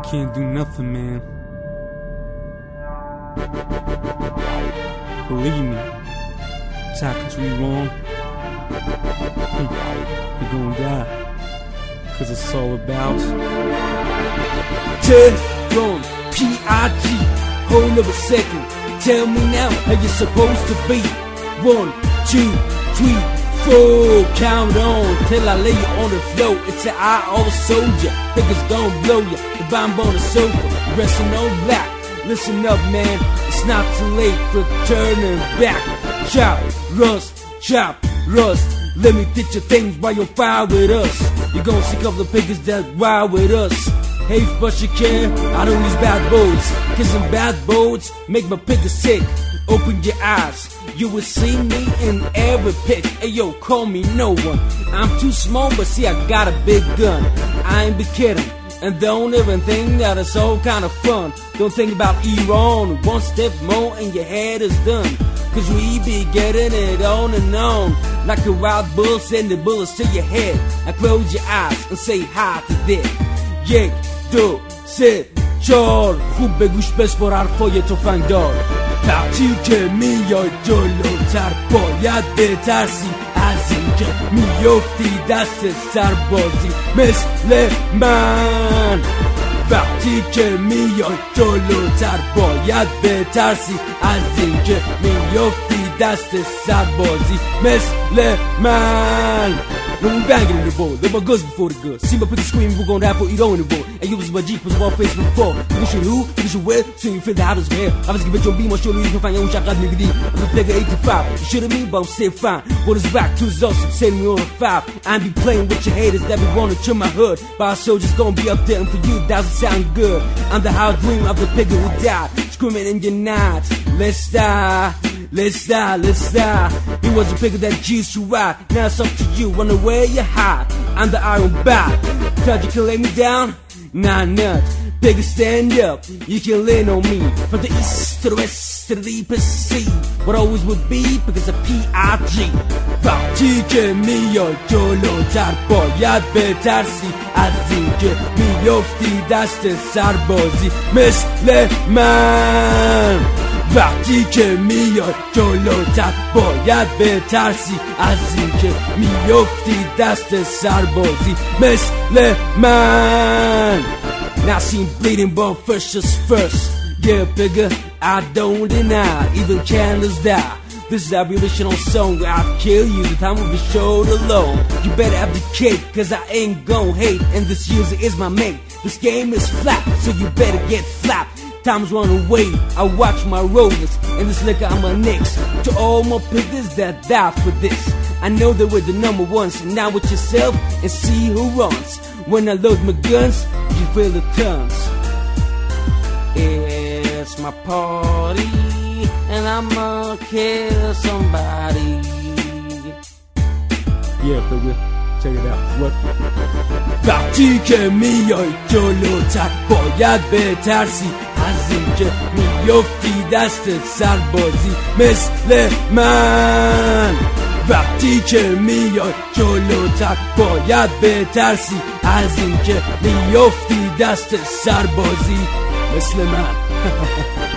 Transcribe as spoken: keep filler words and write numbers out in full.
can't do nothing, man. Believe me, talking to you wrong, you're gonna die. Cause it's all about Tyrone, P I G. Hold up a second, tell me now how you're supposed to be. One, two, three, four. Count on till I lay you on the floor. It's an I O soldier, figures gon' blow ya. The bomb on the sofa, resting on black. Listen up, man, it's not too late for turning back. Chop, rust, chop, rust. Let me teach you things while you're fire with us. You're gonna sick of the pickers that ride with us. Hey, but you care, I don't use bad boats. Cause some bad boats make my picker sick. Open your eyes, you will see me in every pick. Hey yo, call me no one. I'm too small, but see I got a big gun. I ain't be kidding, and don't even think that it's all kind of fun. Don't think about Iran, one step more and your head is done. Cause we be getting it on and on, like a wild bull sending bullets to your head. Now close your eyes and say hi to this. یک دو سه چار خوب بگوش بسپار حرفای تفنگدار. وقتی که میای جلوتر باید بترسی از اینکه میفتی دست سربازی مثل من. وقتی که میای جلوتر باید بترسی از اینکه میفتی دست سربازی مثل من. No, we banging in the board, there were guns before the guns. See my put the scream, we're gonna rap for Iran in the board. And you was my Jeep, was my face before. You should who, you should wear, so you feel the hottest hair. I was giving your beam, I'll show you, you can find your own shot, got nigga D. I'm the player eighty-five, you should've me, but I'm still fine. What is back to his awesome, sending me on a five. I ain't be playing with your haters that be wanting to my hood. But our soldiers gonna be up there, and for you, doesn't sound good. I'm the high dream of the pigger who died, screaming in your nights. Let's die. Let's die, let's die. He was a pigger that used to ride. Now it's up to you, run away you hide. I'm the iron bat. Thought you can lay me down? Nah, nuts. Pigger stand up, you can lean on me. From the east to the west to the deepest sea. What always would be because of P I G. وقتی که میای جلوتر باید بترسی از اینکه میفتی دست سربازی مثل من. وقتی که میاد جلوتر باید بترسی از اینکه میفتی دست سربازی مثل من. Now seen bleeding but first is first. Yeah, bigger, I don't deny. Even candles die. This is our original song. I'll kill you, the time will be showed alone. You better abdicate, cause I ain't gon' hate. And this user is my mate. This game is flat, so you better get flapped. Time's run away, I watch my rollers, and this liquor I'm a Knicks. To all my pickers that die for this, I know they were the number ones. And now with yourself and see who runs. When I load my guns, you feel the tons. It's my party, and I'ma kill somebody. Yeah, baby. Check it out. What? وقتی که میای جلوتر باید بترسی از اینکه میفتی دست سربازی مثل من. وقتی که میای جلوتر باید بترسی از اینکه میفتی دست سربازی مثل من.